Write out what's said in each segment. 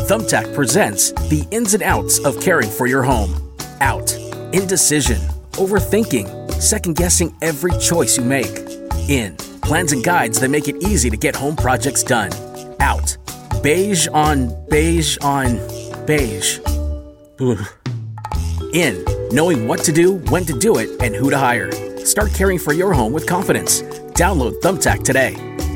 Thumbtack presents the ins and outs of caring for your home. Out. Indecision. Overthinking. Second-guessing every choice you make. In. Plans and guides that make it easy to get home projects done. Out. Beige on beige on beige. Ugh. In. Knowing what to do, when to do it, and who to hire. Start caring for your home with confidence. Download Thumbtack today.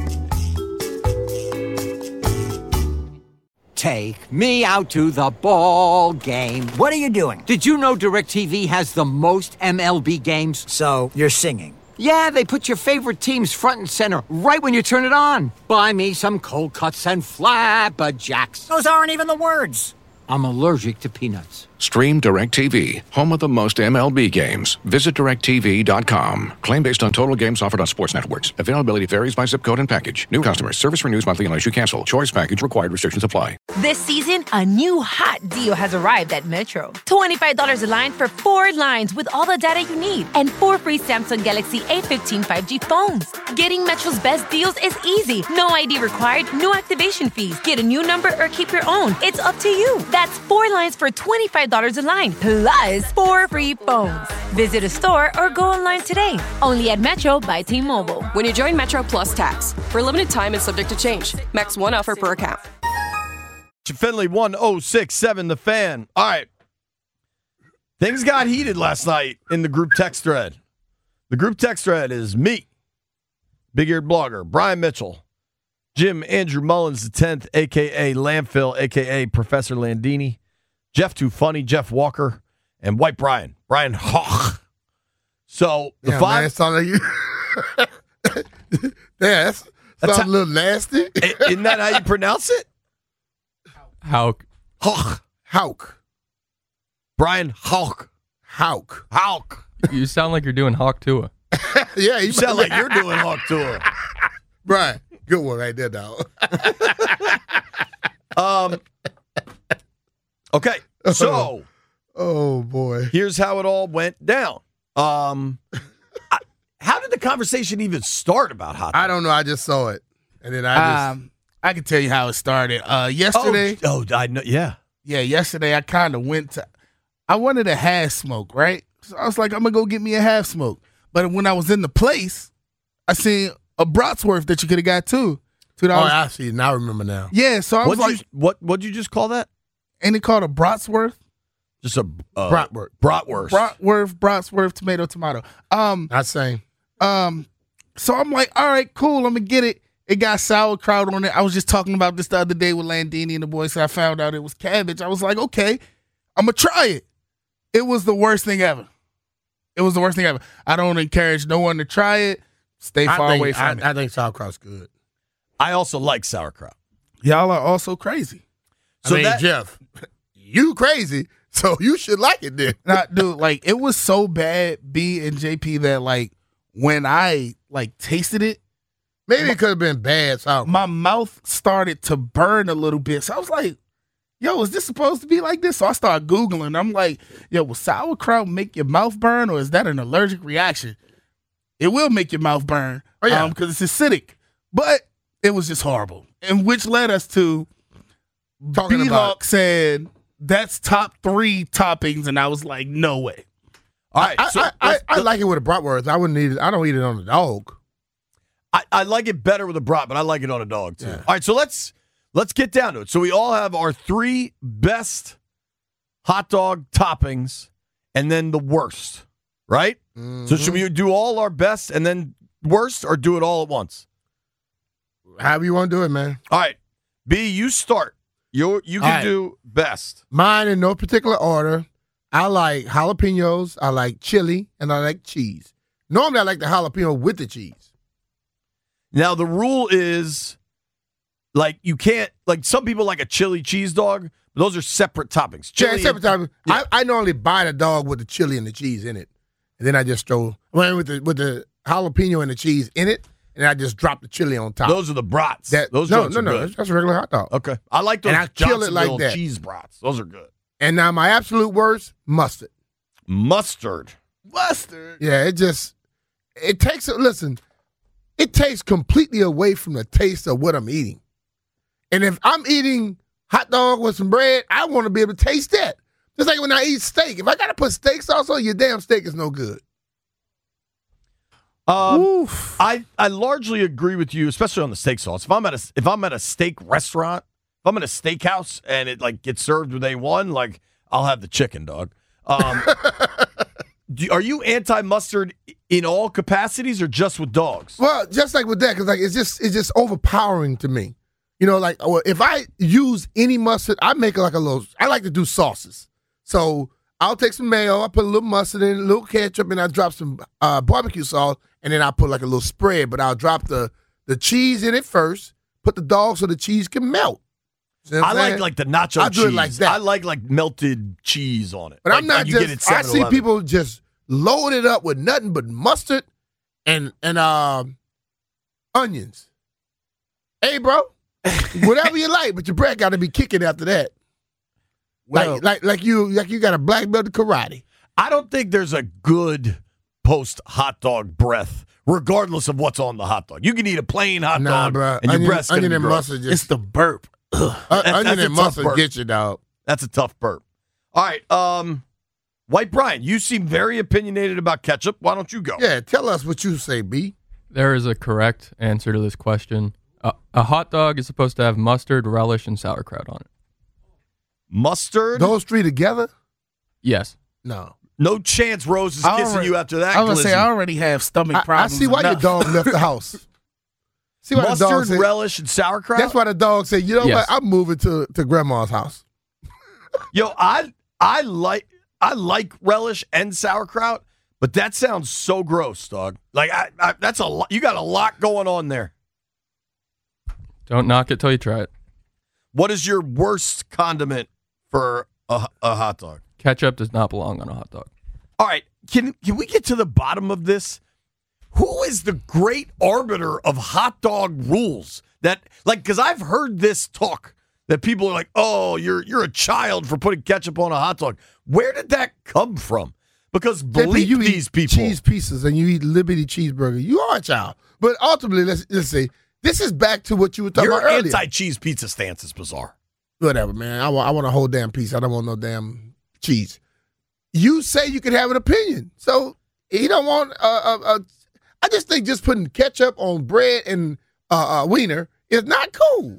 Take me out to the ball game. What are you doing? Did you know DirecTV has the most MLB games? So, you're singing. Yeah, they put your favorite teams front and center right when you turn it on. Buy me some cold cuts and flapjacks. Those aren't even the words. I'm allergic to peanuts. Stream DirecTV, home of the most MLB games. Visit DirecTV.com. Claim based on total games offered on sports networks. Availability varies by zip code and package. New customers. Service renews monthly unless you cancel. Choice package required. Restrictions apply. This season, a new hot deal has arrived at Metro. $25 a line for 4 lines with all the data you need. And 4 free Samsung Galaxy A15 5G phones. Getting Metro's best deals is easy. No ID required, no activation fees. Get a new number or keep your own. It's up to you. That's 4 lines for $25 a line, plus 4 free phones. Visit a store or go online today. Only at Metro by T-Mobile. When you join Metro Plus Tax. For a limited time and subject to change. Max 1 offer per account. Finley 1067 The Fan. All right. Things got heated last night in the group text thread. The group text thread is me, big-eared blogger, Brian Mitchell, Jim Andrew Mullins X, a.k.a. Landfill, a.k.a. Professor Landini, Jeff Too Funny, Jeff Walker, and White Brian Hoch. So the yeah, five. Man, it sound like you. Yeah, that's a little nasty. Isn't that how you pronounce it? Hauk. Hauk. Brian Hauk. Hauk. You sound like you're doing Hawk Tua. Yeah, You sound like you're doing Hawk Tour. Brian, good one right there, dog. Okay, so oh boy, here's how it all went down. How did the conversation even start about hot dogs? I don't know. I just saw it, and then I can tell you how it started. Yesterday. I know. Yeah. Yeah, yesterday I kind of I wanted a half smoke, right? So I was like, I'm going to go get me a half smoke. But when I was in the place, I seen a Bratwurst that you could have got too. $2. Oh, I see. Now I remember now. Yeah, so I was like. What'd you just call that? Ain't it called a Bratwurst? Just a Bratwurst. Bratwurst, tomato. Not same. So I'm like, all right, cool, I'm going to get it. It got sauerkraut on it. I was just talking about this the other day with Landini and the boys, so I found out it was cabbage. I was like, okay, I'm going to try it. It was the worst thing ever. I don't encourage no one to try it. Stay far away from it. I think sauerkraut's good. I also like sauerkraut. Y'all are also crazy. So Jeff, you crazy, so you should like it then. Nah, dude, like, it was so bad, B and JP, that, like, when I, like, tasted it, maybe it could have been bad sauerkraut. My mouth started to burn a little bit. So I was like, yo, is this supposed to be like this? So I started Googling. I'm like, yo, will sauerkraut make your mouth burn, or is that an allergic reaction? It will make your mouth burn because it's acidic. But it was just horrible. And which led us to B-Hawk said, that's top 3 toppings. And I was like, no way. All right. I like it with a bratwurst. I wouldn't eat it. I don't eat it on a dog. I like it better with a brat, but I like it on a dog too. Yeah. All right, so let's get down to it. So we all have our 3 best hot dog toppings and then the worst, right? Mm-hmm. So should we do all our best and then worst, or do it all at once? However you want to do it, man. All right. B, you start. You can do best. Mine in no particular order. I like jalapenos, I like chili, and I like cheese. Normally I like the jalapeno with the cheese. Now, the rule is, like, you can't, like, some people like a chili cheese dog, but those are separate toppings. Chili separate toppings. Yeah. I normally buy the dog with the chili and the cheese in it. And then I just with the jalapeno and the cheese in it, and I just drop the chili on top. Those are the brats. Those no. Good. That's a regular hot dog. Okay. I like those. And I kill it like that. Cheese brats. Those are good. And now my absolute worst, mustard. Mustard. Yeah, it takes completely away from the taste of what I'm eating. And if I'm eating hot dog with some bread, I want to be able to taste that. Just like when I eat steak. If I got to put steak sauce on, your damn steak is no good. I largely agree with you, especially on the steak sauce. If I'm at a steak restaurant, if I'm at a steakhouse and it like gets served with A1, like I'll have the chicken, dog. Are you anti-mustard in all capacities or just with dogs? Well, just like with that, because like it's just overpowering to me. You know, like if I use any mustard, I make it like a little. I like to do sauces, so I'll take some mayo, I put a little mustard in, a little ketchup, and I drop some barbecue sauce, and then I put like a little spread. But I'll drop the cheese in it first, put the dog so the cheese can melt. You know I like the nacho I cheese. do it like that. I like melted cheese on it. But like, I'm not like you get just. at I see 7-Eleven. people just load it up with nothing but mustard and onions. Hey, bro, whatever you like, but your breath got to be kicking after that. Well, Like you got a black belt in karate. I don't think there's a good post hot dog breath, regardless of what's on the hot dog. You can eat a plain hot dog, bro. and your breath's gonna onion be and gross. mustard just it's the burp. onion that's a and tough mustard burp. get you, dog. That's a tough burp. All right, White Brian, you seem very opinionated about ketchup. Why don't you go? Yeah, tell us what you say, B. There is a correct answer to this question. A hot dog is supposed to have mustard, relish, and sauerkraut on it. Mustard? Those three together? Yes. No. No chance Rose is kissing you after that. I was gonna say Glizzy. I already have stomach I problems. see why your enough. dog left the house. See why the dog Mustard, said, relish, and sauerkraut? that's why the dog said, you know Yes. what? I'm moving to grandma's house. Yo, I like relish and sauerkraut, but that sounds so gross, dog. Like that's a lot. You got a lot going on there. Don't knock it till you try it. What is your worst condiment for a hot dog? Ketchup does not belong on a hot dog. All right, can we get to the bottom of this? Who is the great arbiter of hot dog rules? That because I've heard this talk that people are like, "Oh, you're a child for putting ketchup on a hot dog." Where did that come from? Because believe you these eat people, cheese pieces and you eat Liberty cheeseburger. You are a child. But ultimately, let's say this is back to what you were talking your about earlier. anti-cheese pizza stance is bizarre. Whatever, man. I want a whole damn piece. I don't want no damn cheese. You say you can have an opinion, so you don't want I just think just putting ketchup on bread and wiener is not cool.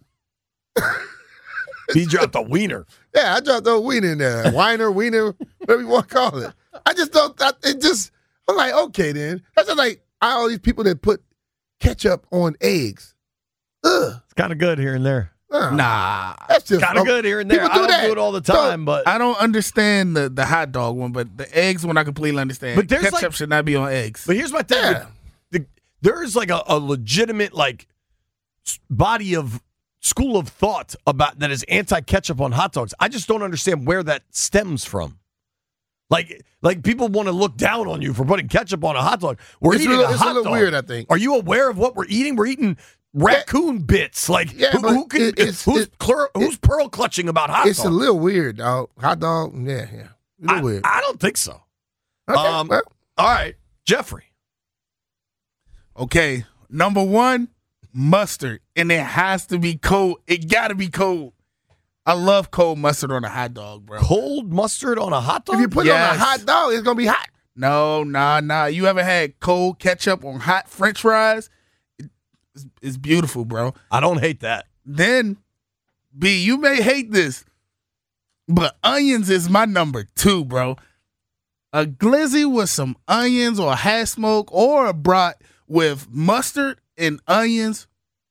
He dropped a wiener. Yeah, I dropped the wiener in there. Wiener, whatever you want to call it. I just don't. I'm like, okay, then. That's just like all these people that put ketchup on eggs. Ugh. It's kind of good here and there. Nah, That's just Kind of good here and there. People I don't that. do it all the time, but I don't understand the hot dog one, but the eggs one I completely understand. But there's ketchup like- should not be on eggs. But here's my thing. Yeah. There is like a legitimate body of school of thought about that is anti-ketchup on hot dogs. I just don't understand where that stems from. Like people want to look down on you for putting ketchup on a hot dog. We're It's eating a little- a it's a hot little dog. weird, I think. Are you aware of what we're eating? We're eating raccoon bits. Like Yeah, but who's pearl clutching about hot It's dogs? a little weird, dog. Hot dog, yeah. A little weird. I don't think so. Okay, All right, Jeffrey. Okay, number one, mustard, and it has to be cold. It got to be cold. I love cold mustard on a hot dog, bro. Cold mustard on a hot dog? if you put it on Yes. a hot dog, it's gonna be hot. No, nah. You ever had cold ketchup on hot French fries? It's beautiful, bro. I don't hate that. Then, B, you may hate this, but onions is my number 2, bro. A glizzy with some onions or a hash smoke or a brat with mustard and onions.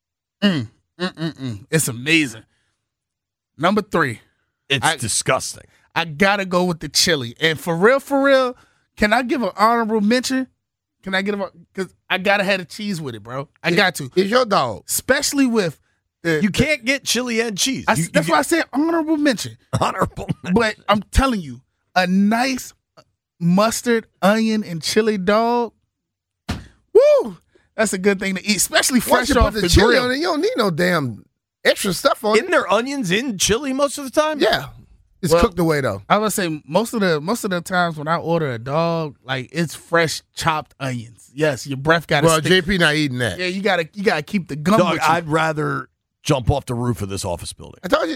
It's amazing. Number 3, It's disgusting. I gotta go with the chili. And for real, can I give an honorable mention? Can I give because I gotta have the cheese with it, bro. I got to. It's your dog. Especially with the You can't get chili and cheese. that's why I said honorable mention. Honorable. But I'm telling you, a nice mustard, onion, and chili dog. Woo! That's a good thing to eat, especially Once fresh you off put the the chili grill. on it, you don't need no damn extra stuff on Isn't it. there onions in chili most of the time? Yeah, it's Well, cooked away though. I would say most of the times when I order a dog, like it's fresh chopped onions. Yes, your breath got to Well, stick. JP not eating that. Yeah, you gotta keep the gum Dog, with you. I'd rather jump off the roof of this office building. I told you.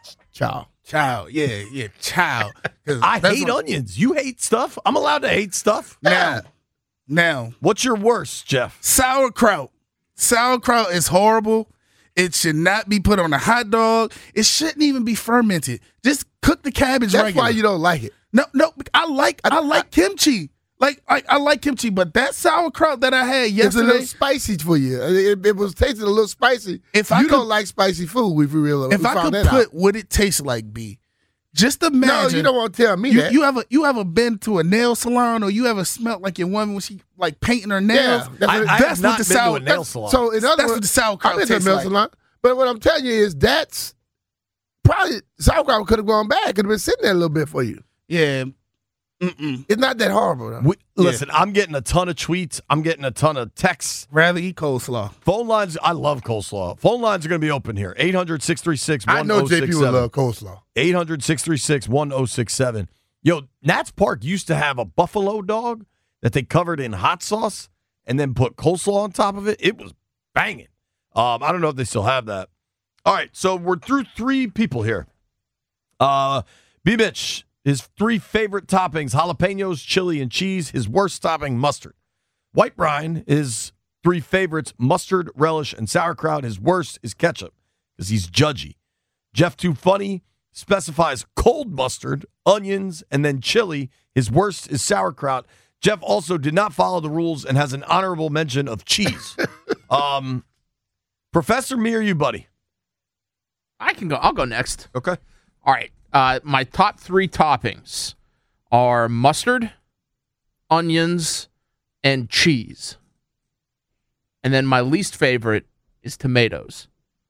Child. Child, yeah, child. 'Cause I that's hate what- onions. You hate stuff? I'm allowed to hate stuff? Now, what's your worst, Jeff? Sauerkraut. Sauerkraut is horrible. It should not be put on a hot dog. It shouldn't even be fermented. Just cook the cabbage That's regular. why you don't like it. No, I like kimchi. Like I like kimchi, but that sauerkraut that I had It's a yesterday, little spicy for you. It was tasting a little spicy. If you I could- don't like spicy food, if I found could that put out. what it tastes like, B, just imagine. No, you don't want to tell me that. You ever been to a nail salon or you ever smelled like your woman when she like painting her nails? Yeah, I have not been to a nail salon. So in other That's words, what the sauerkraut I've been to a tastes nail like. salon. But what I'm telling you is that's probably sauerkraut could have gone bad. Could have been sitting there a little bit for you. Yeah. It's not that horrible. Though. Listen, I'm getting a ton of tweets. I'm getting a ton of texts. Rather eat coleslaw. Phone lines, I love coleslaw. Phone lines are going to be open here. 800-636-1067. I know JP would love coleslaw. 800-636-1067. Yo, Nats Park used to have a buffalo dog that they covered in hot sauce and then put coleslaw on top of it. It was banging. I don't know if they still have that. All right, so we're through 3 people here. B-Mitch, his 3 favorite toppings, jalapenos, chili, and cheese. His worst topping, mustard. White Brian, his 3 favorites, mustard, relish, and sauerkraut. His worst is ketchup because he's judgy. Jeff Too Funny specifies cold mustard, onions, and then chili. His worst is sauerkraut. Jeff also did not follow the rules and has an honorable mention of cheese. Professor, me or you, buddy? I can go. I'll go next. Okay. All right. My top 3 toppings are mustard, onions, and cheese. And then my least favorite is tomatoes.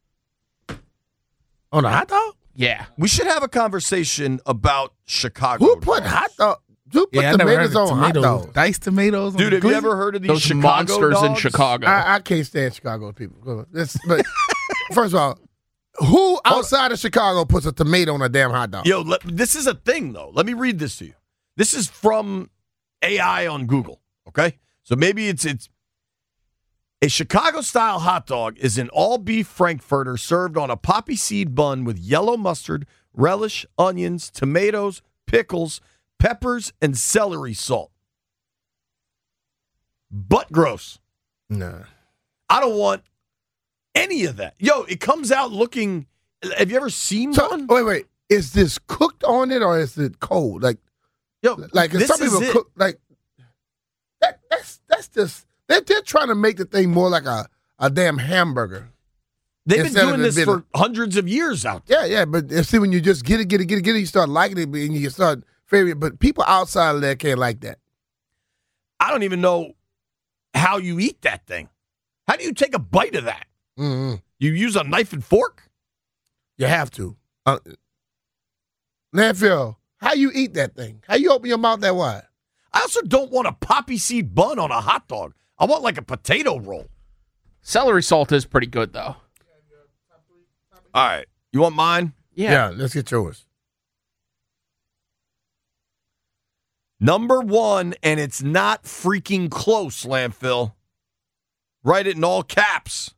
On a hot dog? Yeah. We should have a conversation about Chicago. Who put hot dog? Who put I never heard tomatoes of on hot tomatoes. dogs? Diced tomatoes. on Dude, have you glizzy? ever heard of these Those Chicago monsters dogs? in Chicago. I can't stand Chicago people. But first of all, who outside of Chicago puts a tomato on a damn hot dog? Yo, this is a thing, though. Let me read this to you. This is from AI on Google, okay? So maybe it's a Chicago-style hot dog is an all-beef frankfurter served on a poppy seed bun with yellow mustard, relish, onions, tomatoes, pickles, peppers, and celery salt. But gross. Nah. I don't want any of that. Yo, it comes out looking. Have you ever seen one? Wait. Is this cooked on it or is it cold? Like, Yo, like this some is people it. cook like that's just they're trying to make the thing more like a damn hamburger. They've been Instead of doing it this being for hundreds of years out there. Yeah, but see when you just get it, you start liking it and you start favoring. But people outside of there can't like that. I don't even know how you eat that thing. How do you take a bite of that? Mm-hmm. You use a knife and fork? You have to. Landfill, how you eat that thing? How you open your mouth that wide? I also don't want a poppy seed bun on a hot dog. I want like a potato roll. Celery salt is pretty good, though. All right. You want mine? Yeah. Let's get yours. Number 1, and it's not freaking close, Landfill. Write it in all caps.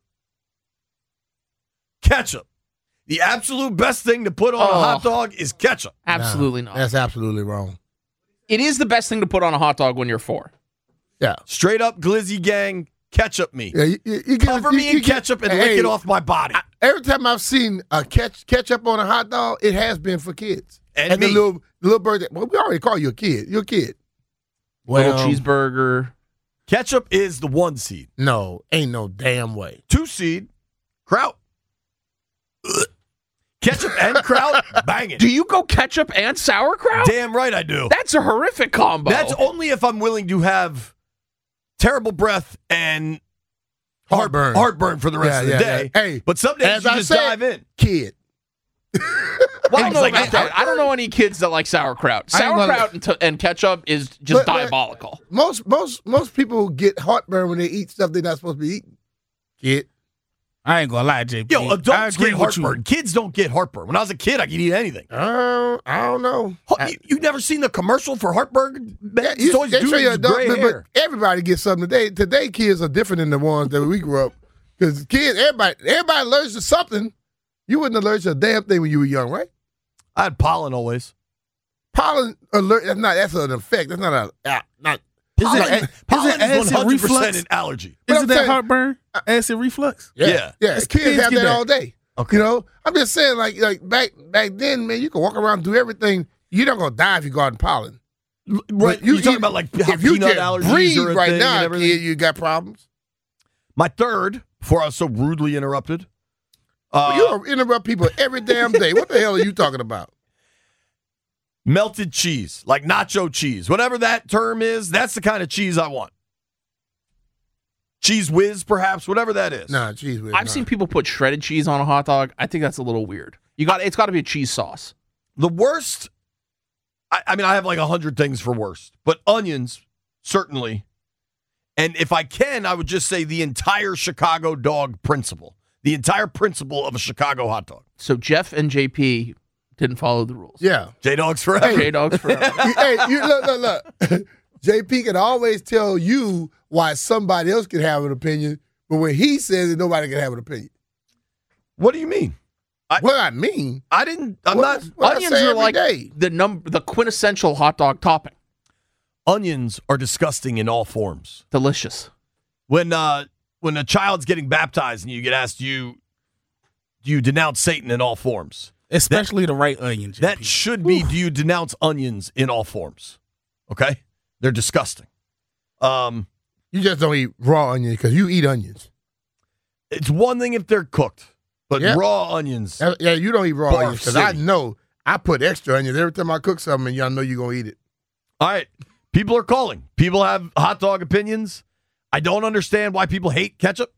Ketchup. The absolute best thing to put on a hot dog is ketchup. Absolutely not. That's absolutely wrong. It is the best thing to put on a hot dog when you're 4. Yeah. Straight up Glizzy gang, ketchup me. Yeah, you Cover me in ketchup and lick it off my body. Every time I've seen a ketchup on a hot dog, it has been for kids. And the me. little bird. Well, we already call you a kid. You're a kid. Little cheeseburger. Ketchup is the 1 seed. No, ain't no damn way. 2 seed, kraut. Ugh. Ketchup and kraut, banging. Do you go ketchup and sauerkraut? Damn right I do. That's a horrific combo. That's only if I'm willing to have terrible breath and heartburn for the rest of the day. Yeah. Hey, but some days as you I just said, dive in. Kid. Well, I don't know any kids that like sauerkraut. Sauerkraut and ketchup is just diabolical. Most people get heartburn when they eat stuff they're not supposed to be eating. Kid. I ain't gonna lie, JP. Yo, adults I agree get with you. heartburn. Kids don't get heartburn. When I was a kid, I could eat anything. I don't know. You never seen the commercial for heartburn? Yeah, It's always they show dudes you with adult, gray but hair. everybody gets something today. Today, kids are different than the ones that we grew up. Because kids, everybody learns to something. You wasn't allergic to a damn thing when you were young, right? I had pollen always. Pollen alert. That's an effect. That's not a not. Pollen is acid 100% reflux? an allergy. Isn't that heartburn? Acid reflux? Yeah. Kids kids have get that all day. Okay. You know, I'm just saying, like back then, man, you could walk around and do everything. You're not gonna die if you got pollen. Right. You're talking about like how if you peanut just allergies breathe are a right thing now, and everything. kid, you got problems. My third, before I was so rudely interrupted. You interrupt people every damn day. What the hell are you talking about? Melted cheese, like nacho cheese. Whatever that term is, that's the kind of cheese I want. Cheese whiz, perhaps, whatever that is. Nah, cheese whiz. I've seen people put shredded cheese on a hot dog. I think that's a little weird. It's got to be a cheese sauce. The worst, I mean, I have like 100 things for worst, but onions, certainly. And if I can, I would just say the entire Chicago dog principle. The entire principle of a Chicago hot dog. So Jeff and JP didn't follow the rules. Yeah. J-Dogs forever. J-Dogs forever. Hey, look. JP can always tell you why somebody else can have an opinion, but when he says it, nobody can have an opinion. What do you mean? What I mean? I'm what Onions I say are every like day. the quintessential hot dog topping. Onions are disgusting in all forms. Delicious. When a child's getting baptized and you get asked, do you denounce Satan in all forms? Especially the right onion. JP. That should be, do you denounce onions in all forms? Okay? They're disgusting. You just don't eat raw onions because you eat onions. It's one thing if they're cooked, but raw onions. Yeah, you don't eat raw Barf onions because I City. know I put extra onions every time I cook something, and y'all know you're going to eat it. All right. People are calling. People have hot dog opinions. I don't understand why people hate ketchup.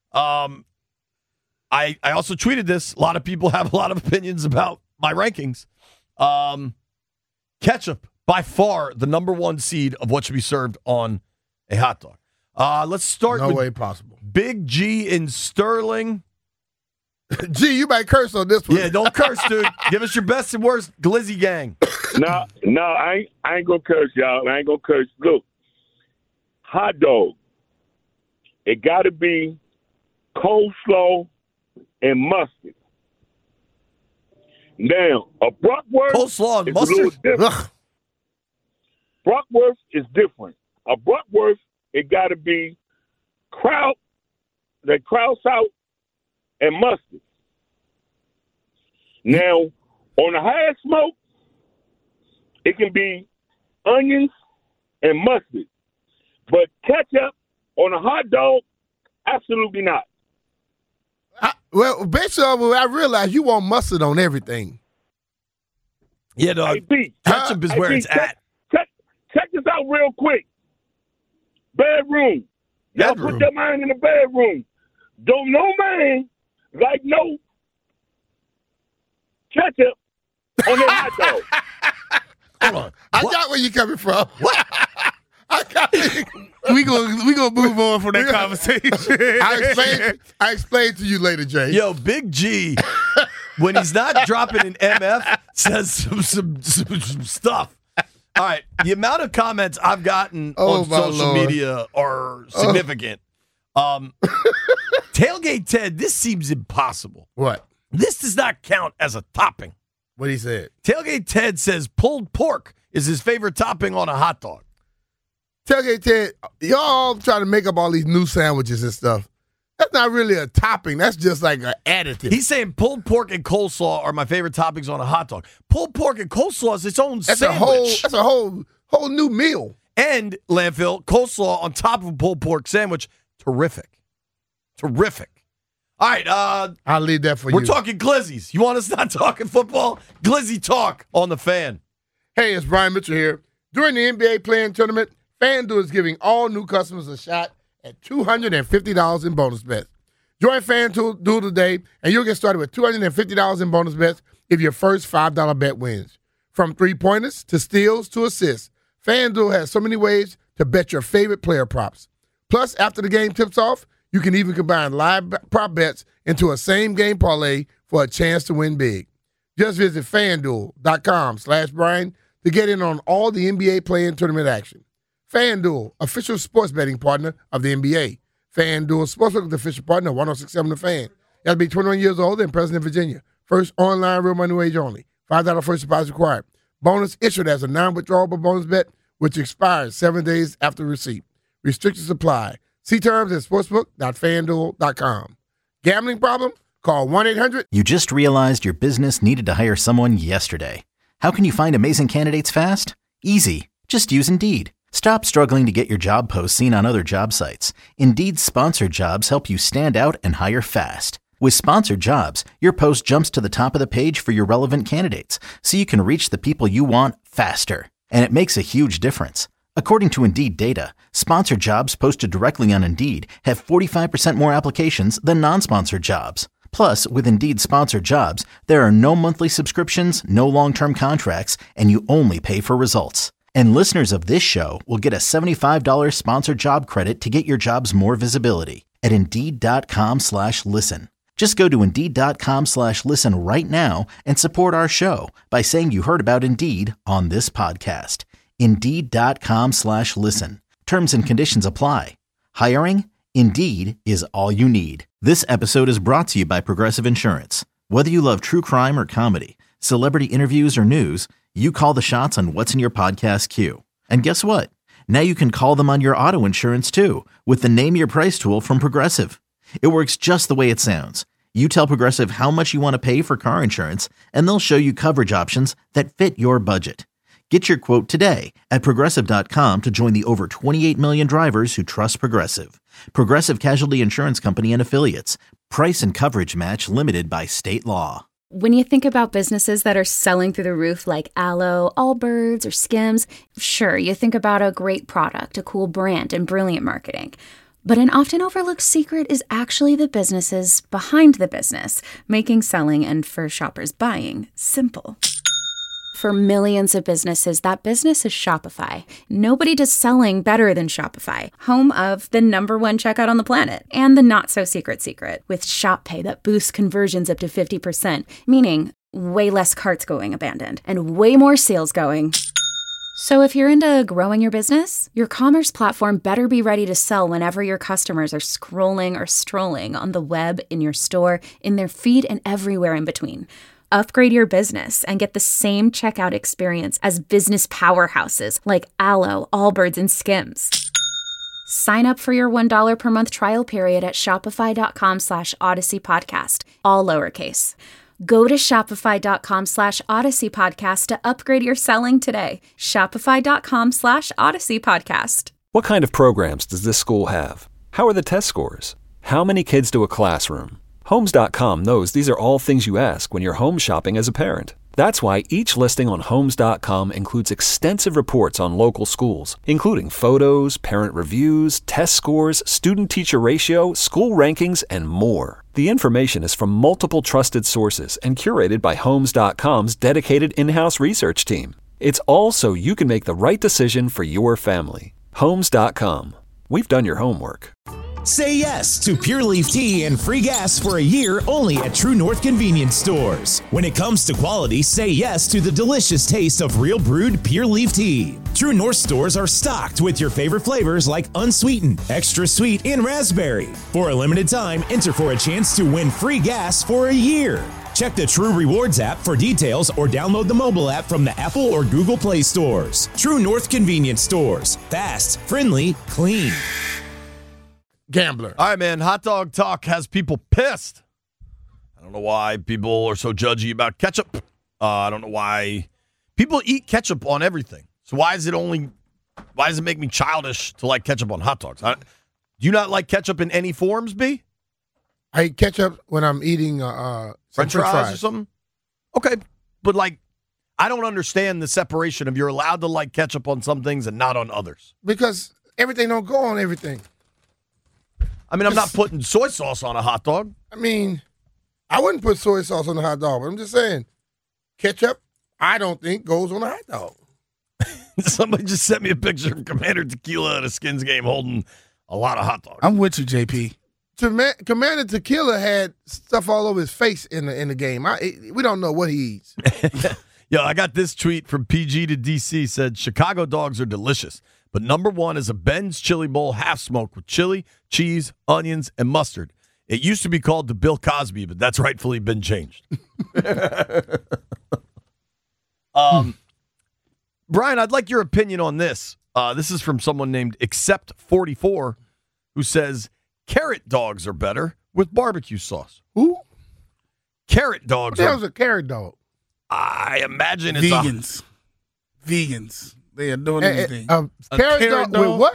I also tweeted this. A lot of people have a lot of opinions about my rankings. Ketchup, by far, the number one seed of what should be served on a hot dog. Let's start No with way possible. Big G in Sterling. Gee, you might curse on this one. Yeah, don't curse, dude. Give us your best and worst Glizzy gang. No, I ain't gonna curse, y'all. I ain't gonna curse. Look, hot dog. It got to be coleslaw and mustard. Now, a Bratwurst Coleslaw and is a little mustard? different. Bratwurst is different. A Bratwurst, it got to be kraut salt and mustard. Now, on a high smoke, it can be onions and mustard. But ketchup on a hot dog, absolutely not. Well, based on what I realized, you want mustard on everything. Yeah, dog. Hey, B, Ketchup is where it's at. Check this out real quick. Bedroom. Y'all Bedroom. put your mind in the bedroom. Don't no man like no ketchup on their hot dog. Hold on. I got where you're coming from. What? I got it. We gonna move on from that conversation. I explained to you later, Jay. Yo, Big G, when he's not dropping an MF, says some stuff. All right, the amount of comments I've gotten on my social Lord. media are significant. Tailgate Ted, this seems impossible. What? This does not count as a topping. What he said? Tailgate Ted says pulled pork is his favorite topping on a hot dog. Tailgate Ted, y'all trying to make up all these new sandwiches and stuff. That's not really a topping. That's just like an additive. He's saying pulled pork and coleslaw are my favorite toppings on a hot dog. Pulled pork and coleslaw is its own sandwich. That's a whole new meal. And, Landfill, coleslaw on top of a pulled pork sandwich, terrific. Terrific. All right. I'll leave that for you. We're talking Glizzies. You want us not talking football? Glizzy talk on the Fan. Hey, it's Brian Mitchell here. During the NBA Play-In Tournament, FanDuel is giving all new customers a shot at $250 in bonus bets. Join FanDuel today, and you'll get started with $250 in bonus bets if your first $5 bet wins. From three-pointers to steals to assists, FanDuel has so many ways to bet your favorite player props. Plus, after the game tips off, you can even combine live prop bets into a same-game parlay for a chance to win big. Just visit FanDuel.com/Brian to get in on all the NBA Play-In Tournament action. FanDuel, official sports betting partner of the NBA. FanDuel Sportsbook is the official partner of 106.7 The Fan. You have to be 21 years old and present in Virginia. First online real money wage only. $5 first deposit required. Bonus issued as a non-withdrawable bonus bet, which expires 7 days after receipt. Restrictions apply. See terms at sportsbook.fanduel.com. Gambling problem? Call 1-800. You just realized your business needed to hire someone yesterday. How can you find amazing candidates fast? Easy. Just use Indeed. Stop struggling to get your job posts seen on other job sites. Indeed's sponsored jobs help you stand out and hire fast. With sponsored jobs, your post jumps to the top of the page for your relevant candidates, so you can reach the people you want faster. And it makes a huge difference. According to Indeed data, sponsored jobs posted directly on Indeed have 45% more applications than non-sponsored jobs. Plus, with Indeed sponsored jobs, there are no monthly subscriptions, no long-term contracts, and you only pay for results. And listeners of this show will get a $75 sponsored job credit to get your jobs more visibility at Indeed.com/listen. Just go to Indeed.com/listen right now and support our show by saying you heard about Indeed on this podcast. Indeed.com/listen. Terms and conditions apply. Hiring? Indeed is all you need. This episode is brought to you by Progressive Insurance. Whether you love true crime or comedy, celebrity interviews or news, you call the shots on what's in your podcast queue. And guess what? Now you can call them on your auto insurance too with the Name Your Price tool from Progressive. It works just the way it sounds. You tell Progressive how much you want to pay for car insurance, and they'll show you coverage options that fit your budget. Get your quote today at Progressive.com to join the over 28 million drivers who trust Progressive. Progressive Casualty Insurance Company and Affiliates. Price and coverage match limited by state law. When you think about businesses that are selling through the roof like Aloe, Allbirds, or Skims, sure, you think about a great product, a cool brand, and brilliant marketing. But an often overlooked secret is actually the businesses behind the business, making selling and for shoppers buying simple. For millions of businesses, that business is Shopify. Nobody does selling better than Shopify, home of the #1 checkout on the planet and the not-so-secret secret with Shop Pay that boosts conversions up to 50%, meaning way less carts going abandoned and way more sales going. So if you're into growing your business, your commerce platform better be ready to sell whenever your customers are scrolling or strolling on the web, in your store, in their feed, and everywhere in between. Upgrade your business and get the same checkout experience as business powerhouses like Aloe, Allbirds, and Skims. Sign up for your $1 per month trial period at shopify.com/Odyssey Podcast, all lowercase. Go to shopify.com/Odyssey Podcast to upgrade your selling today. Shopify.com/Odyssey Podcast. What kind of programs does this school have? How are the test scores? How many kids do a classroom? Homes.com knows these are all things you ask when you're home shopping as a parent. That's why each listing on Homes.com includes extensive reports on local schools, including photos, parent reviews, test scores, student-teacher ratio, school rankings, and more. The information is from multiple trusted sources and curated by Homes.com's dedicated in-house research team. It's all so you can make the right decision for your family. Homes.com. We've done your homework. Say yes to Pure Leaf Tea and free gas for a year only at True North Convenience Stores. When it comes to quality, say yes to the delicious taste of real brewed Pure Leaf Tea. True North stores are stocked with your favorite flavors like unsweetened, extra sweet, and raspberry. For a limited time, enter for a chance to win free gas for a year. Check the True Rewards app for details or download the mobile app from the Apple or Google Play stores. True North Convenience Stores. Fast, friendly, clean. Gambler. All right, man. Hot dog talk has people pissed. I don't know why people are so judgy about ketchup. I don't know why people eat ketchup on everything. So why does it make me childish to like ketchup on hot dogs? Do you not like ketchup in any forms, B? I eat ketchup when I'm eating French fries or something. Okay, but like, I don't understand the separation of you're allowed to like ketchup on some things and not on others. Because everything don't go on everything. I mean, I'm not putting soy sauce on a hot dog. I mean, I wouldn't put soy sauce on a hot dog, but I'm just saying, ketchup, I don't think goes on a hot dog. Somebody just sent me a picture of Commander Tequila at a Skins game holding a lot of hot dogs. I'm with you, JP. Commander Tequila had stuff all over his face in the game. We don't know what he eats. Yo, I got this tweet from PG to DC, said, Chicago dogs are delicious, but number one is a Ben's Chili Bowl half smoked with chili, cheese, onions, and mustard. It used to be called the Bill Cosby, but that's rightfully been changed. Brian, I'd like your opinion on this. This is from someone named Accept44, who says carrot dogs are better with barbecue sauce. Who? Carrot dogs. What the hell's a carrot dog? I imagine it's Vegans. They are doing anything. Carrot dog with what?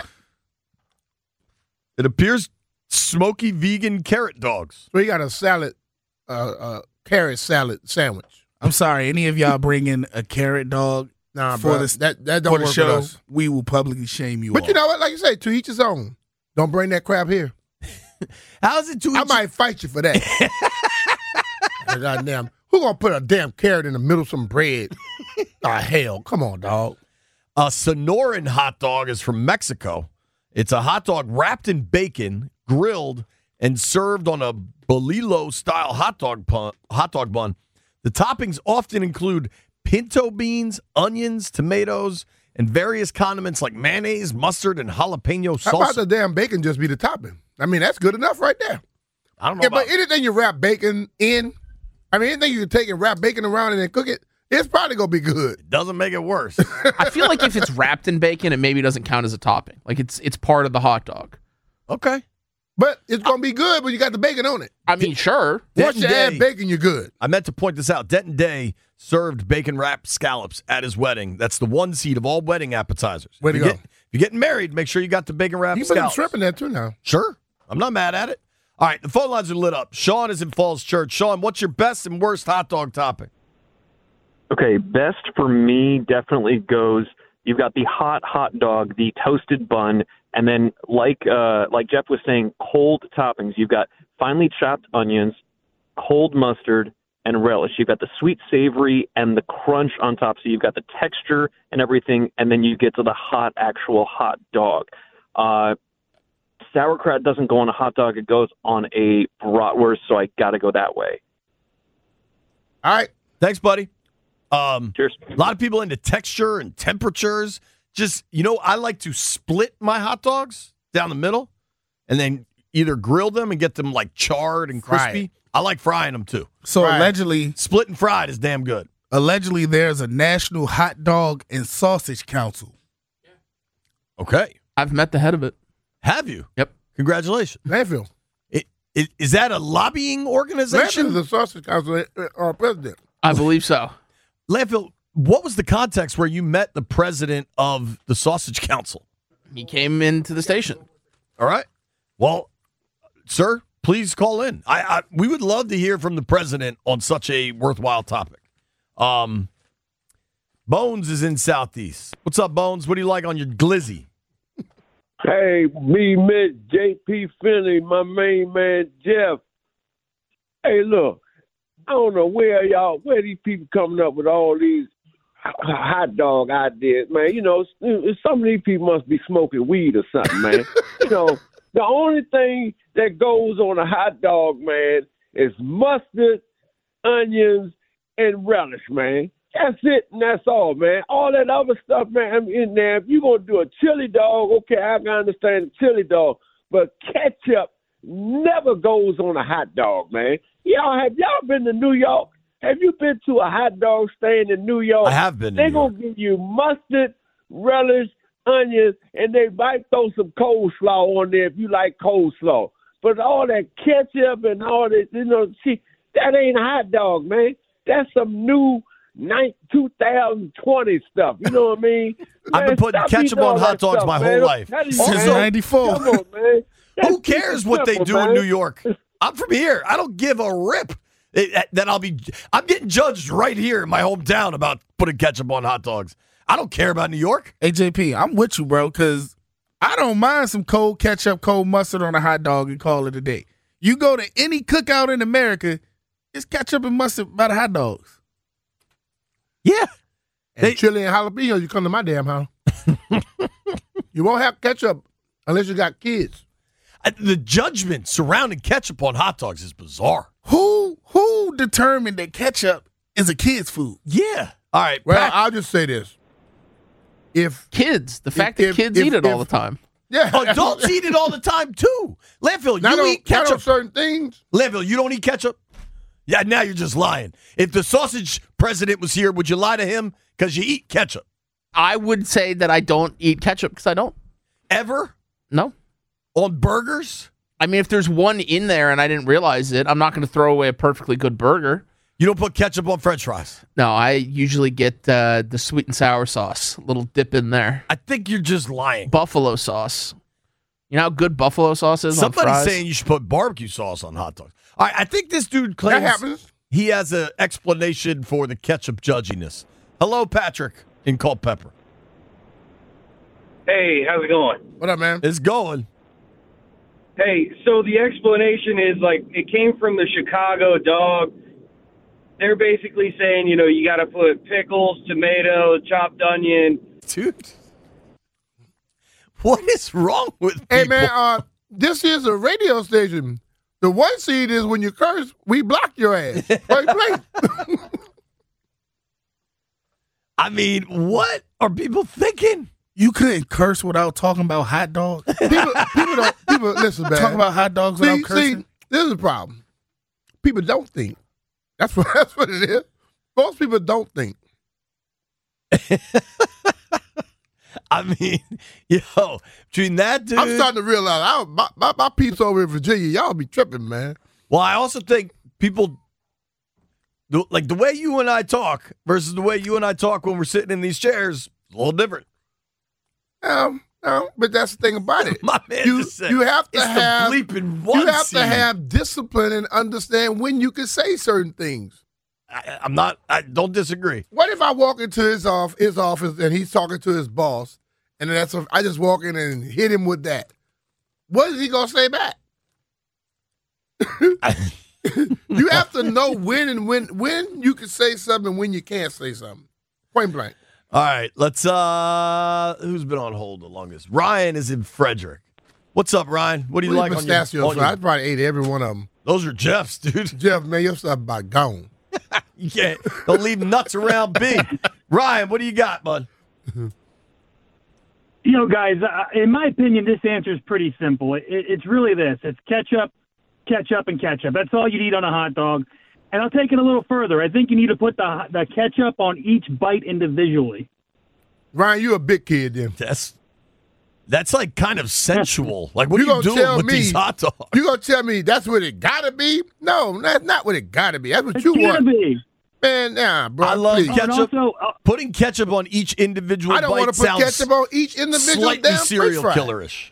It appears smoky vegan carrot dogs. So you got a salad, carrot salad sandwich. I'm sorry, any of y'all bring in a carrot dog Nah, for bro, this that don't for work the with show, us. we will publicly shame you But all. you know what? Like you say, to each his own. Don't bring that crap here. How's it to I might fight you for that. Goddamn. Who gonna put a damn carrot in the middle of some bread? Hell. Come on, dog. A Sonoran hot dog is from Mexico. It's a hot dog wrapped in bacon, grilled, and served on a bolillo-style hot dog bun. The toppings often include pinto beans, onions, tomatoes, and various condiments like mayonnaise, mustard, and jalapeno salsa. How about the damn bacon just be the topping? I mean, that's good enough right there. I don't know But anything you wrap bacon in, anything you can take and wrap bacon around and then cook it, it's probably going to be good. It doesn't make it worse. I feel like if it's wrapped in bacon, it maybe doesn't count as a topping. Like it's part of the hot dog. Okay. But it's going to be good when you got the bacon on it. I mean, sure. Once you add bacon, you're good. I meant to point this out. Denton Day served bacon-wrapped scallops at his wedding. That's the one seed of all wedding appetizers. Way to go. If you're getting married, make sure you got the bacon-wrapped You put some scallops. shrimp in there too now. Sure. I'm not mad at it. All right, the phone lines are lit up. Sean is in Falls Church. Sean, what's your best and worst hot dog topping? Okay, best for me definitely goes, you've got the hot dog, the toasted bun, and then like Jeff was saying, cold toppings. You've got finely chopped onions, cold mustard, and relish. You've got the sweet savory and the crunch on top, so you've got the texture and everything, and then you get to the actual hot dog. Sauerkraut doesn't go on a hot dog. It goes on a bratwurst, so I got to go that way. All right. Thanks, buddy. Cheers. A lot of people into texture and temperatures. Just, I like to split my hot dogs down the middle and then either grill them and get them like charred and crispy. Right. I like frying them too. So allegedly, split and fried is damn good. Allegedly, there's a National Hot Dog and Sausage Council. Okay. I've met the head of it. Have you? Yep. Congratulations. Landfill. Is that a lobbying organization? Landfill is the Sausage Council president. I believe so. Landfill, what was the context where you met the president of the Sausage Council? He came into the station. All right. Well, sir, please call in. We would love to hear from the president on such a worthwhile topic. Bones is in Southeast. What's up, Bones? What do you like on your glizzy? Hey, me, Miss J.P. Finley, my main man, Jeff. Hey, look, I don't know where these people coming up with all these hot dog ideas, man. Some of these people must be smoking weed or something, man. The only thing that goes on a hot dog, man, is mustard, onions, and relish, man. That's it, and that's all, man. All that other stuff, man, in there. If you're going to do a chili dog, okay, I can understand a chili dog. But ketchup never goes on a hot dog, man. Have y'all been to New York? Have you been to a hot dog stand in New York? I have been to They're New York. going to give you mustard, relish, onions, and they might throw some coleslaw on there if you like coleslaw. But all that ketchup and all that, that ain't a hot dog, man. That's some new 2020 stuff. You know what I mean? I've been putting ketchup on hot dogs my whole life. Since 94. Come on, man. Who cares what they do in New York? I'm from here. I don't give a rip that I'm getting judged right here in my hometown about putting ketchup on hot dogs. I don't care about New York. Hey, JP, I'm with you, bro, because I don't mind some cold ketchup, cold mustard on a hot dog and call it a day. You go to any cookout in America, it's ketchup and mustard by the hot dogs. Yeah. And chili and jalapeno, you come to my damn house. You won't have ketchup unless you got kids. The judgment surrounding ketchup on hot dogs is bizarre. Who determined that ketchup is a kid's food? Yeah. All right. Well, I'll just say this. The fact that kids eat it all the time. Yeah. Adults eat it all the time, too. Landfill, Not you on- eat not on ketchup. certain things. Landfill, you don't eat ketchup? Yeah, now you're just lying. If the sausage president was here, would you lie to him? Because you eat ketchup. I would say that I don't eat ketchup because I don't. Ever? No. On burgers? I mean, if there's one in there and I didn't realize it, I'm not going to throw away a perfectly good burger. You don't put ketchup on French fries? No, I usually get the sweet and sour sauce, a little dip in there. I think you're just lying. Buffalo sauce. You know how good buffalo sauce is on Somebody's fries? saying you should put barbecue sauce on hot dogs. All right, I think this dude claims That happens. he has an explanation for the ketchup judginess. Hello, Patrick in Culpeper. Hey, how's it going? What up, man? It's going. Hey, so the explanation is like it came from the Chicago dog. They're basically saying, you know, you got to put pickles, tomato, chopped onion. Dude, what is wrong with people? Hey, man, this is a radio station. The one seed is when you curse, we block your ass. Point blank. I mean, what are people thinking? You couldn't curse without talking about hot dogs. People listen, man. Talk about hot dogs without cursing. This is a problem. People don't think. That's what it is. Most people don't think. I mean, between that dude. I'm starting to realize my peeps over in Virginia, y'all be tripping, man. Well, I also think people, like the way you and I talk versus the way you and I talk when we're sitting in these chairs, a little different. No, but that's the thing about it. My man you, just said, you have to it's have the bleeping you one have seed. to have discipline and understand when you can say certain things. I don't disagree. What if I walk into his office and he's talking to his boss, and then I just walk in and hit him with that? What is he gonna say back? You have to know when you can say something and when you can't say something. Point blank. All right, let's who's been on hold the longest? Ryan is in Frederick. What's up, Ryan? What do you like on your I probably ate every one of them. Those are Jeff's, dude. Jeff, man, your stuff about gone. You can't don't leave nuts around big. Ryan, what do you got, bud? You know, guys, in my opinion, this answer is pretty simple. It's really this. It's ketchup, and ketchup. That's all you need on a hot dog. And I'll take it a little further. I think you need to put the ketchup on each bite individually. Ryan, you a big kid then. That's like kind of sensual. Like, what You are you gonna doing tell with me- these hot dogs? You gonna tell me that's what it gotta be? No, that's not what it gotta be. That's what you gotta want. be. Man, nah, bro. I love please. ketchup. Putting ketchup on each individual I don't bite want to put sounds ketchup on each individual slightly damn serial French fry. killerish.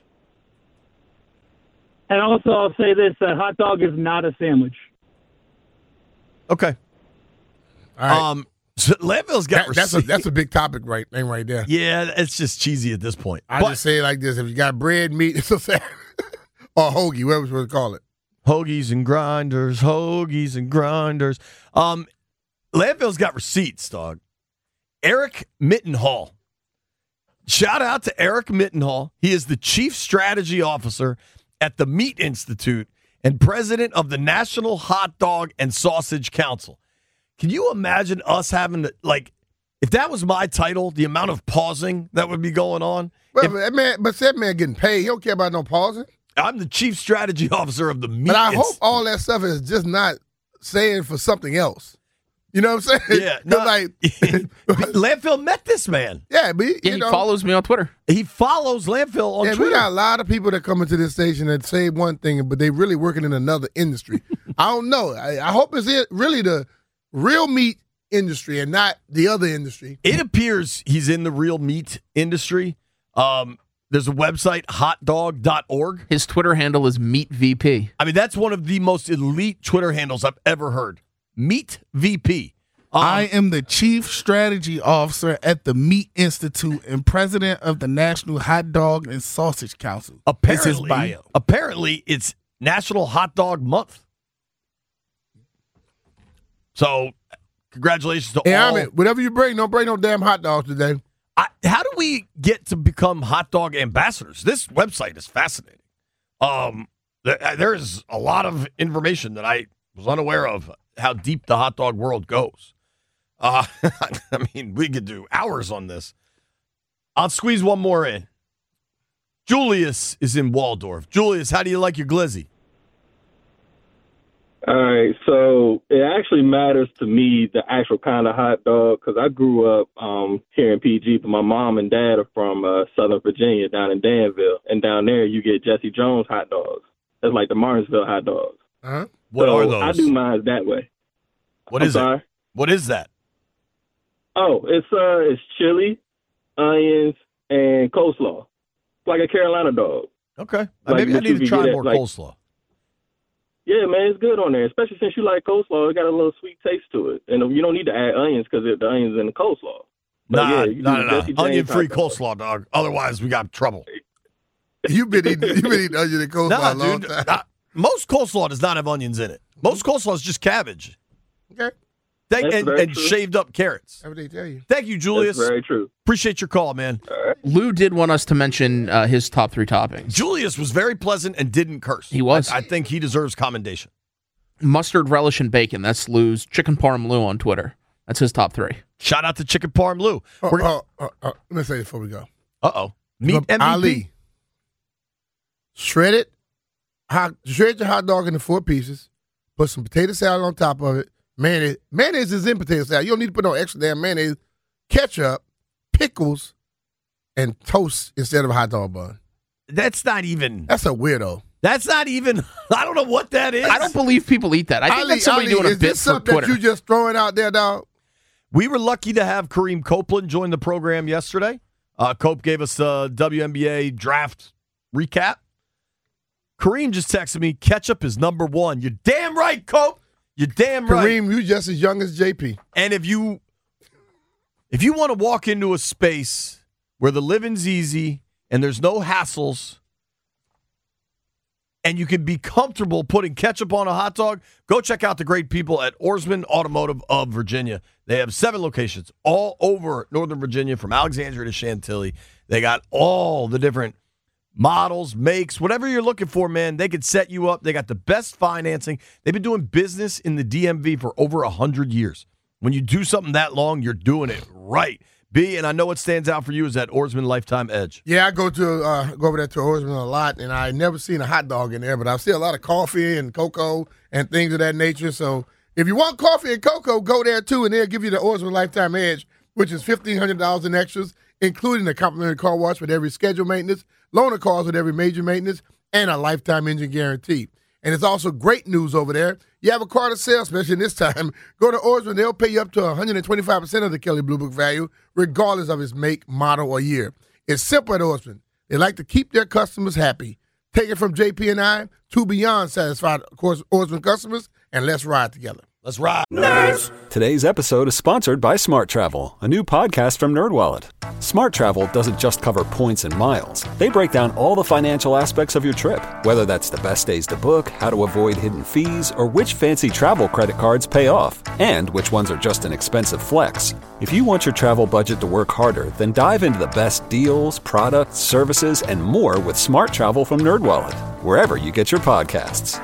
And also, I'll say this: a hot dog is not a sandwich. Okay. All right. So Landville's got that's receipts. a big topic right there. Yeah, it's just cheesy at this point. I just say it like this: if you got bread, meat, it's a sandwich. Or hoagie, whatever you want to call it. Hoagies and grinders, hoagies and grinders. Landville's got receipts, dog. Eric Mittenhall. Shout out to Eric Mittenhall. He is the Chief Strategy Officer at the Meat Institute and President of the National Hot Dog and Sausage Council. Can you imagine us having to, like, if that was my title, the amount of pausing that would be going on? Well, that man getting paid. He don't care about no pausing. I'm the Chief Strategy Officer of the Meat But I Institute. hope all that stuff is just not saying for something else. You know what I'm saying? Yeah, 'Cause, like, Landfill met this man. yeah, but He follows me on Twitter. He follows Landfill on yeah, Twitter. we got a lot of people that come into this station that say one thing, but they really working in another industry. I don't know. I hope it's really the real meat industry and not the other industry. It appears he's in the real meat industry. There's a website, hotdog.org. His Twitter handle is MeatVP. I mean, that's one of the most elite Twitter handles I've ever heard. Meat VP. I am the Chief Strategy Officer at the Meat Institute and President of the National Hot Dog and Sausage Council. It's his bio. Apparently, it's National Hot Dog Month. So, congratulations to Hey, all. I mean, whatever you bring, don't bring no damn hot dogs today. How do we get to become hot dog ambassadors? This website is fascinating. There's a lot of information that I was unaware of, how deep the hot dog world goes. I mean, we could do hours on this. I'll squeeze one more in. Julius is in Waldorf. Julius, how do you like your glizzy? All right, so it actually matters to me the actual kind of hot dog because I grew up here in PG, but my mom and dad are from Southern Virginia, down in Danville, and down there you get Jesse Jones hot dogs. That's like the Martinsville hot dogs. Uh-huh. What are those? I do mine that way. What is it? What is that? Oh, it's chili, onions, and coleslaw. It's like a Carolina dog. Okay, Like maybe I what need you to could try get at, more like- coleslaw. Yeah, man, it's good on there, especially since you like coleslaw. It got a little sweet taste to it, and you don't need to add onions because the onions in the coleslaw. But Nah, yeah, you no, do no. Jesse James Onion-free hot dog. coleslaw, dog. Otherwise, we got trouble. You've been eating onion and coleslaw Nah, a long dude. time. Most coleslaw does not have onions in it. Most coleslaw is just cabbage. Okay. And shaved up carrots. That's what they tell you. Thank you, Julius. That's very true. Appreciate your call, man. Lou did want us to mention his top 3 toppings. Julius was very pleasant and didn't curse. He was. I think he deserves commendation. Mustard, relish, and bacon. That's Lou's. Chicken Parm Lou on Twitter. That's his top 3. Shout out to Chicken Parm Lou. Let me say this before we go. Uh-oh. Meet MVP. Ali. Shred your hot dog into 4 pieces. Put some potato salad on top of it. Mayonnaise is in potato salad. You don't need to put no extra damn mayonnaise. Ketchup, pickles, and toast instead of a hot dog bun. That's not even. That's a weirdo. That's not even. I don't know what that is. I don't believe people eat that. I think that's somebody doing a is bit this for something Twitter. that you just throwing out there, dog? We were lucky to have Kareem Copeland join the program yesterday. Cope gave us a WNBA draft recap. Kareem just texted me, ketchup is number 1. You're damn right, Cope. You're damn right. Kareem, you just as young as JP. And if you want to walk into a space where the living's easy and there's no hassles and you can be comfortable putting ketchup on a hot dog, go check out the great people at Oarsman Automotive of Virginia. They have 7 locations all over Northern Virginia, from Alexandria to Chantilly. They got all the different models, makes, whatever you're looking for, man. They could set you up. They got the best financing. They've been doing business in the DMV for over 100 years. When you do something that long, you're doing it right. B, and I know what stands out for you is that Oarsman Lifetime Edge. Yeah, I go over there to Oarsman a lot, and I never seen a hot dog in there, but I see a lot of coffee and cocoa and things of that nature. So if you want coffee and cocoa, go there too, and they'll give you the Oarsman Lifetime Edge, which is $1,500 in extras, including a complimentary car wash with every scheduled maintenance, loaner cars with every major maintenance, and a lifetime engine guarantee. And it's also great news over there. You have a car to sell, especially this time, go to Oarsman. They'll pay you up to 125% of the Kelley Blue Book value, regardless of its make, model, or year. It's simple at Oarsman. They like to keep their customers happy. Take it from JP and I to beyond satisfied, of course, Oarsman customers, and let's ride together. Let's ride. Nerds! Today's episode is sponsored by Smart Travel, a new podcast from NerdWallet. Smart Travel doesn't just cover points and miles. They break down all the financial aspects of your trip, whether that's the best days to book, how to avoid hidden fees, or which fancy travel credit cards pay off, and which ones are just an expensive flex. If you want your travel budget to work harder, then dive into the best deals, products, services, and more with Smart Travel from NerdWallet, wherever you get your podcasts.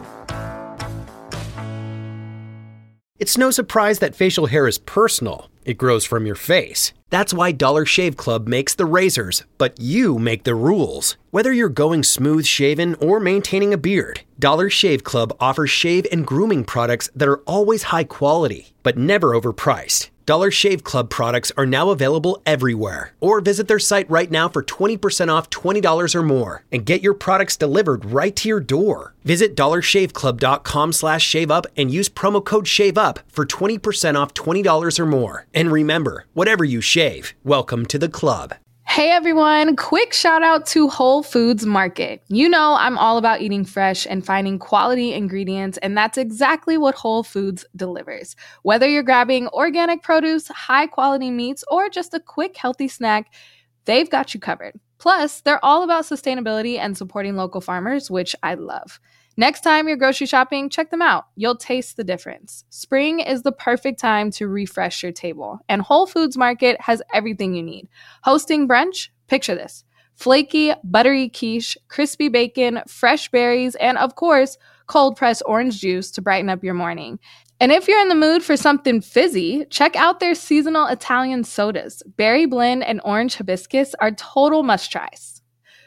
It's no surprise that facial hair is personal. It grows from your face. That's why Dollar Shave Club makes the razors, but you make the rules. Whether you're going smooth shaven or maintaining a beard, Dollar Shave Club offers shave and grooming products that are always high quality, but never overpriced. Dollar Shave Club products are now available everywhere. Or visit their site right now for 20% off $20 or more and get your products delivered right to your door. Visit dollarshaveclub.com/shaveup and use promo code SHAVEUP for 20% off $20 or more. And remember, whatever you shave, welcome to the club. Hey everyone, quick shout out to Whole Foods Market. You know I'm all about eating fresh and finding quality ingredients, and that's exactly what Whole Foods delivers. Whether you're grabbing organic produce, high quality meats, or just a quick healthy snack, they've got you covered. Plus, they're all about sustainability and supporting local farmers, which I love. Next time you're grocery shopping, check them out. You'll taste the difference. Spring is the perfect time to refresh your table, and Whole Foods Market has everything you need. Hosting brunch? Picture this. Flaky, buttery quiche, crispy bacon, fresh berries, and of course, cold-pressed orange juice to brighten up your morning. And if you're in the mood for something fizzy, check out their seasonal Italian sodas. Berry blend and orange hibiscus are total must-tries.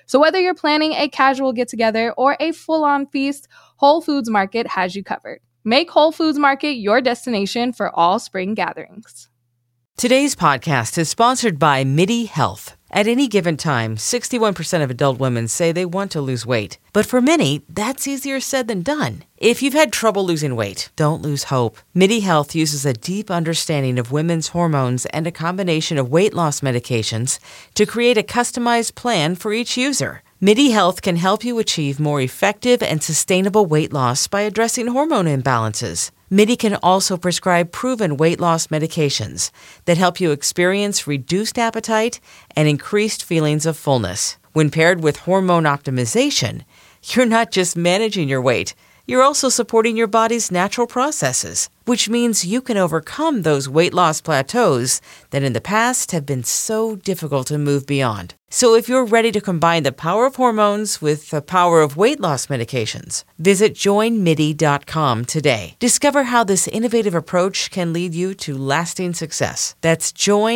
So whether you're planning a casual get-together or a full-on feast, Whole Foods Market has you covered. Make Whole Foods Market your destination for all spring gatherings. Today's podcast is sponsored by MIDI Health. At any given time, 61% of adult women say they want to lose weight. But for many, that's easier said than done. If you've had trouble losing weight, don't lose hope. MIDI Health uses a deep understanding of women's hormones and a combination of weight loss medications to create a customized plan for each user. MIDI Health can help you achieve more effective and sustainable weight loss by addressing hormone imbalances. MIDI can also prescribe proven weight loss medications that help you experience reduced appetite and increased feelings of fullness. When paired with hormone optimization, you're not just managing your weight, you're also supporting your body's natural processes, which means you can overcome those weight loss plateaus that in the past have been so difficult to move beyond. So if you're ready to combine the power of hormones with the power of weight loss medications, visit joinmidi.com today. Discover how this innovative approach can lead you to lasting success. That's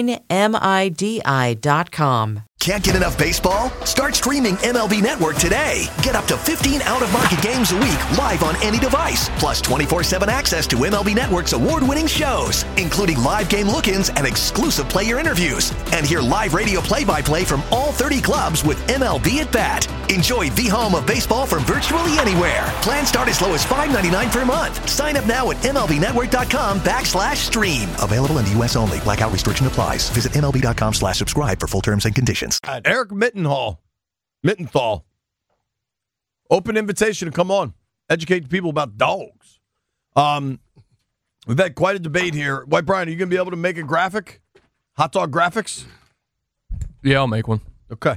joinmidi.com. Can't get enough baseball? Start streaming MLB Network today. Get up to 15 out-of-market games a week live on any device, plus 24/7 access to MLB Network's award-winning shows, including live game look-ins and exclusive player interviews. And hear live radio play-by-play from all 30 clubs with MLB at Bat. Enjoy the home of baseball from virtually anywhere. Plans start as low as $5.99 per month. Sign up now at MLBnetwork.com/stream. Available in the U.S. only. Blackout restriction applies. Visit MLB.com/subscribe for full terms and conditions. Eric Mittenthal. Open invitation to come on. Educate the people about dogs. We've had quite a debate here. White Brian, are you going to be able to make a graphic? Hot dog graphics? Yeah, I'll make one. Okay.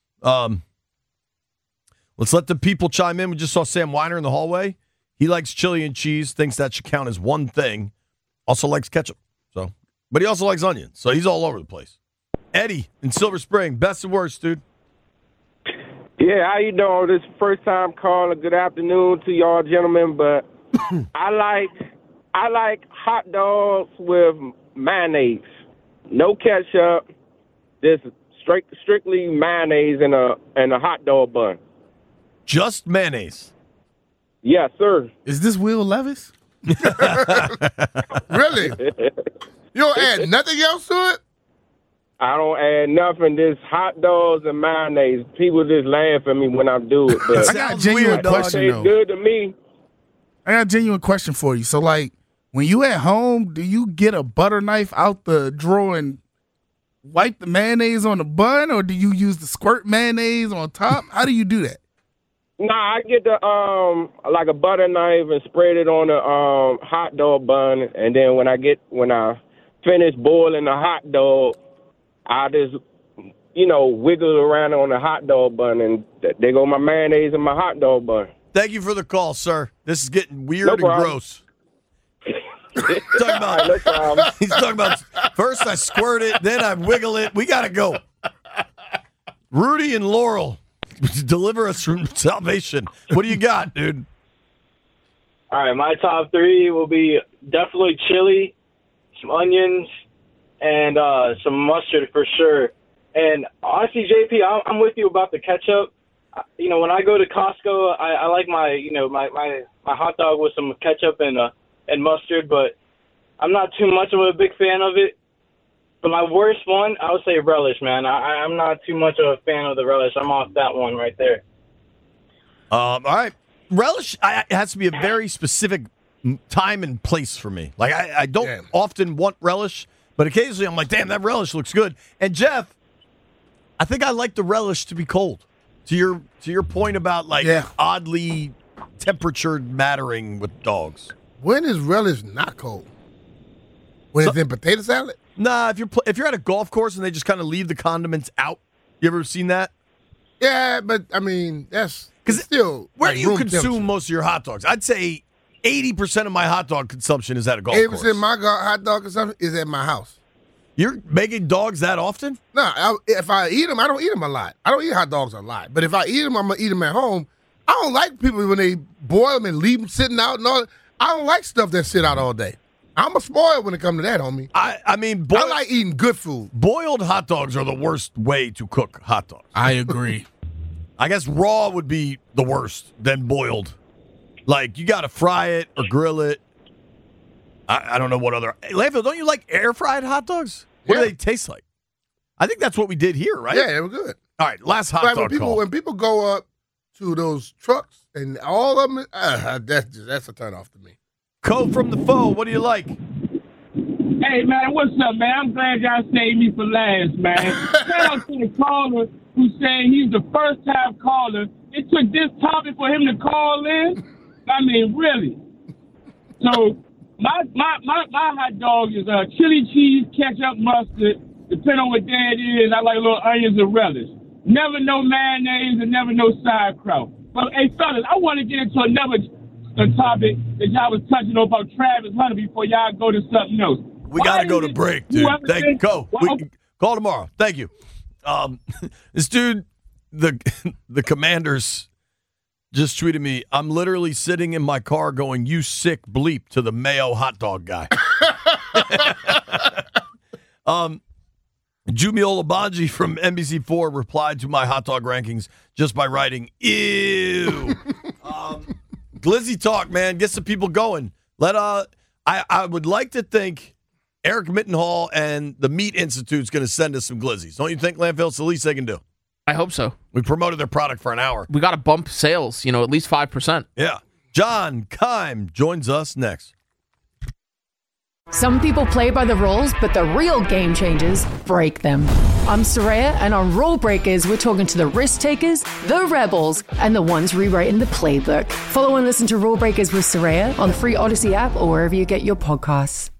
Let's let the people chime in. We just saw Sam Weiner in the hallway. He likes chili and cheese, thinks that should count as one thing. Also likes ketchup. But he also likes onions, so he's all over the place. Eddie in Silver Spring, best and worst, dude. Yeah, how you doing? This is first time calling. Good afternoon to y'all gentlemen, but I like hot dogs with mayonnaise. No ketchup. Just strictly mayonnaise in a hot dog bun. Just mayonnaise. Yes, sir. Is this Will Levis? Really? You don't add nothing else to it? I don't add nothing. Just hot dogs and mayonnaise. People just laugh at me when I do it. But I got a genuine question, it's though. good to me. I got a genuine question for you. So, like, when you at home, do you get a butter knife out the drawer and wipe the mayonnaise on the bun, or do you use the squirt mayonnaise on top? How do you do that? Nah, I get the like a butter knife and spread it on the hot dog bun, and then when I finish boiling the hot dog, I just wiggle around on the hot dog bun, and there go my mayonnaise and my hot dog bun. Thank you for the call, sir. This is getting weird and gross. He's talking about first I squirt it, then I wiggle it. We got to go. Rudy and Laurel, deliver us from salvation. What do you got, dude? All right, my top three will be definitely chili, some onions, and some mustard for sure. And honestly, JP, I'm with you about the ketchup. When I go to Costco, I like my hot dog with some ketchup and mustard, but I'm not too much of a big fan of it. But my worst one, I would say relish, man. I'm not too much of a fan of the relish. I'm off that one right there. All right. Relish it has to be a very specific time and place for me. Like, I don't often want relish, but occasionally I'm like, damn, that relish looks good. And, Jeff, I think I like the relish to be cold. To your point about, oddly temperature mattering with dogs. When is relish not cold? When it's in potato salad? Nah, if you're at a golf course and they just kind of leave the condiments out. You ever seen that? Yeah, but I mean that's still where like do you room consume temperature. most of your hot dogs? I'd say 80% of my hot dog consumption is at a golf course. 80% of my hot dog consumption is at my house. You're making dogs that often? No, if I eat them, I don't eat them a lot. I don't eat hot dogs a lot. But if I eat them, I'm gonna eat them at home. I don't like people when they boil them and leave them sitting out and all. I don't like stuff that sit out all day. I'm a spoiled when it comes to that, homie. I mean, I like eating good food. Boiled hot dogs are the worst way to cook hot dogs. I agree. I guess raw would be the worst than boiled. Like, you got to fry it or grill it. I don't know what other. Hey, Landfill, don't you like air-fried hot dogs? What do they taste like? I think that's what we did here, right? Yeah, they were good. All right, last hot dog call. When people go up to those trucks and all of them, that's a turn off to me. Code from the phone, what do you like? Hey, man, what's up, man? I'm glad y'all saved me for last, man. Shout out to the caller who's saying he's the first-time caller. It took this topic for him to call in. I mean, really. So my hot dog is chili cheese, ketchup, mustard. Depending on what day it is, I like little onions and relish. Never no mayonnaise and never no sauerkraut. But, hey, fellas, I want to get into another topic that y'all was touching on about Travis Hunter before y'all go to something else. We got to go to break, dude. Thank you. Go. Call tomorrow. Thank you. This dude, the Commanders, just tweeted me, I'm literally sitting in my car going, you sick bleep, to the Mayo hot dog guy. Jumi Olabanji from NBC4 replied to my hot dog rankings just by writing, ew. Glizzy talk, man. Get some people going. I would like to think Eric Mittenhall and the Meat Institute's going to send us some glizzies. Don't you think, Landfill? It's the least they can do. I hope so. We promoted their product for an hour. We got to bump sales, at least 5%. Yeah. John Keim joins us next. Some people play by the rules, but the real game changers break them. I'm Soraya, and on Rule Breakers, we're talking to the risk takers, the rebels, and the ones rewriting the playbook. Follow and listen to Rule Breakers with Soraya on the free Odyssey app or wherever you get your podcasts.